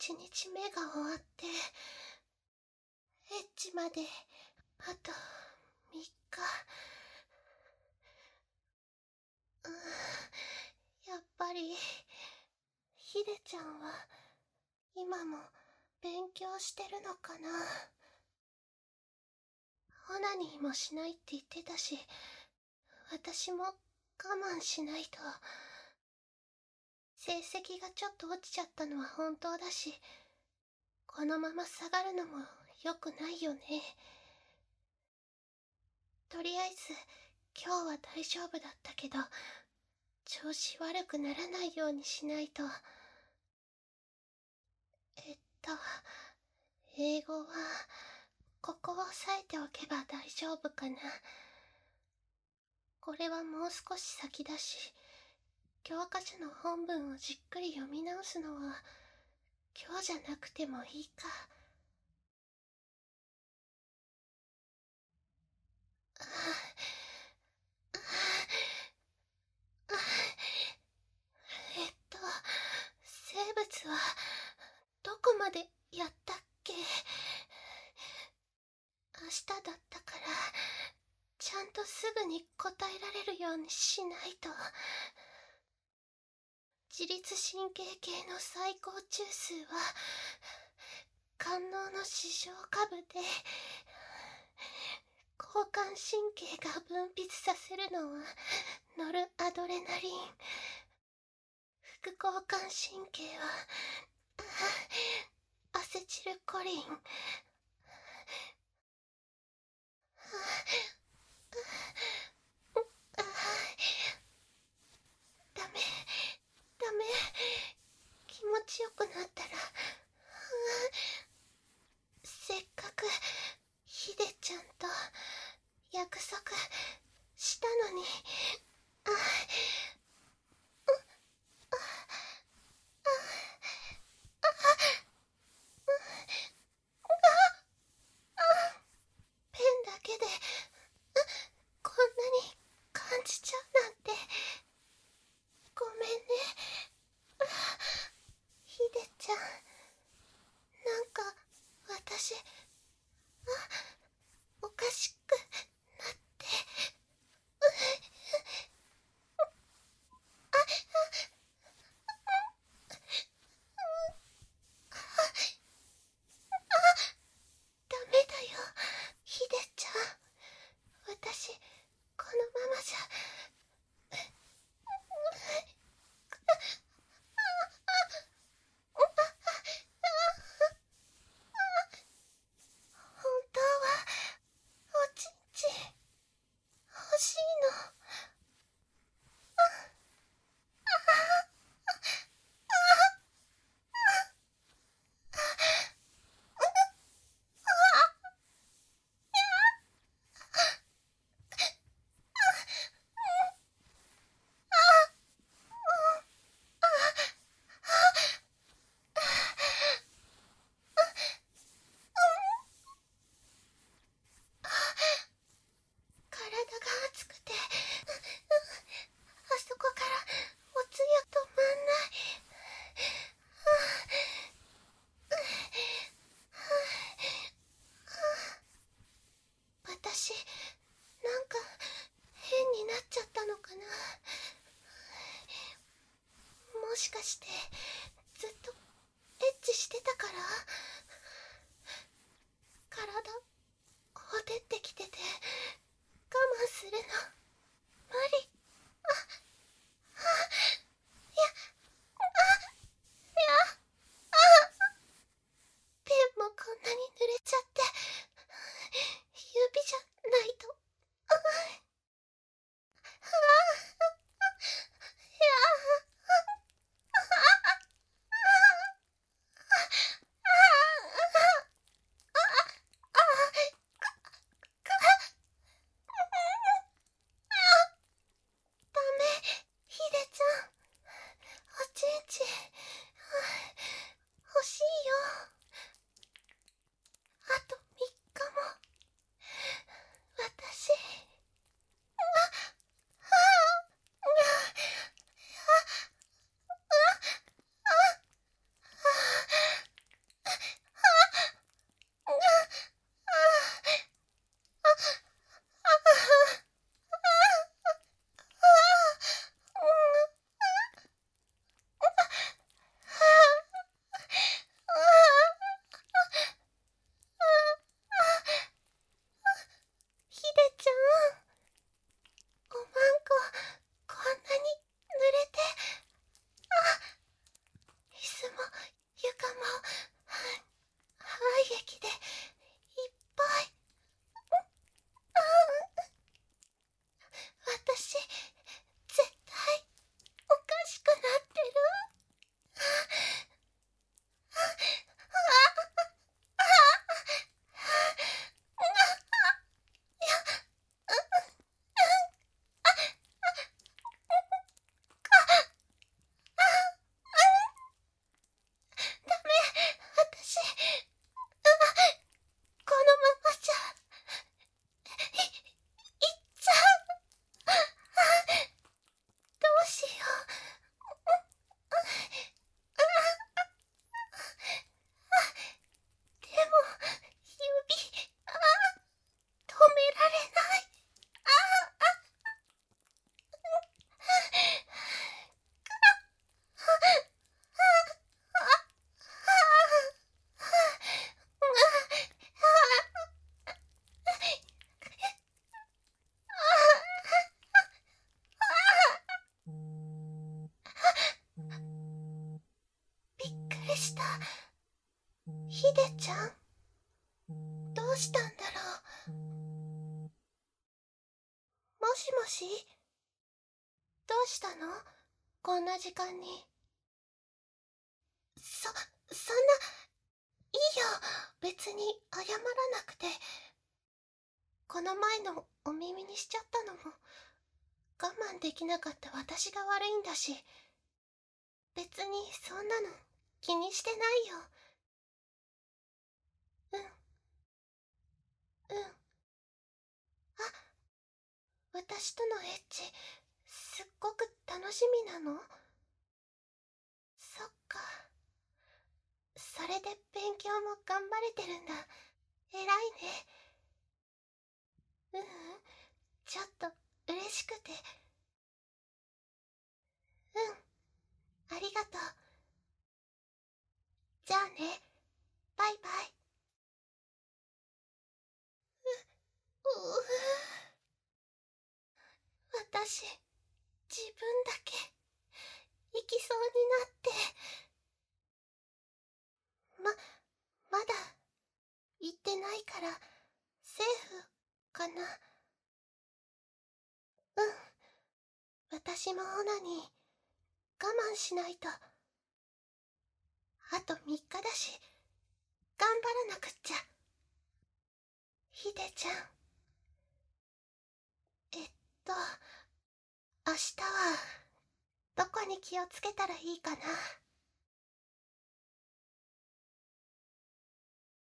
1日目が終わって、エッチまであと3日。やっぱりヒデちゃんは今も勉強してるのかな。オナニーもしないって言ってたし、私も我慢しないと。成績がちょっと落ちちゃったのは本当だし、このまま下がるのも良くないよね。とりあえず今日は大丈夫だったけど、調子悪くならないようにしないと。英語はここを押さえておけば大丈夫かな。これはもう少し先だし、教科書の本文をじっくり読み直すのは今日じゃなくてもいいか。生物はどこまでやったっけ。明日だったからちゃんとすぐに答えられるようにしないと。自律神経系の最高中枢は官能の視床下部で、交感神経が分泌させるのはノルアドレナリン、副交感神経はアセチルコリン。ダメダメ、気持ちよくなったら。せっかくヒデちゃんと約束したのに。ペンだけでこんなに感じちゃうなんて。ごめんねヒデちゃん。なんか私おかしくなって。ダメだよヒデちゃん。私このままじゃ。本当はおちんちん欲しいの。体が熱くて、あそこからおつゆ止まんない。私なんか変になっちゃったのかな。もしかしてずっとエッチしてたから。体ほてってきてて我慢するの無理。ペンもこんなに濡れちゃって、指じゃないと。 ちゃん、どうしたんだろう。もしもし、どうしたの？こんな時間に。そんな、いいよ。別に謝らなくて。この前のお耳にしちゃったのも、我慢できなかった私が悪いんだし、別にそんなの気にしてないよ。うん、うん。あ、私とのエッチ、すっごく楽しみなの？そっか。それで勉強も頑張れてるんだ。偉いね。ううん、ちょっと嬉しくて。うん、ありがとう。じゃあね、バイバイ。う私、自分だけ、行きそうになって。ま、まだ、行ってないから、セーフ、かな。うん、私もオナに、我慢しないと。あと3日だし、頑張らなくっちゃ。ひでちゃん。えっと、明日は、どこに気をつけたらいいかな。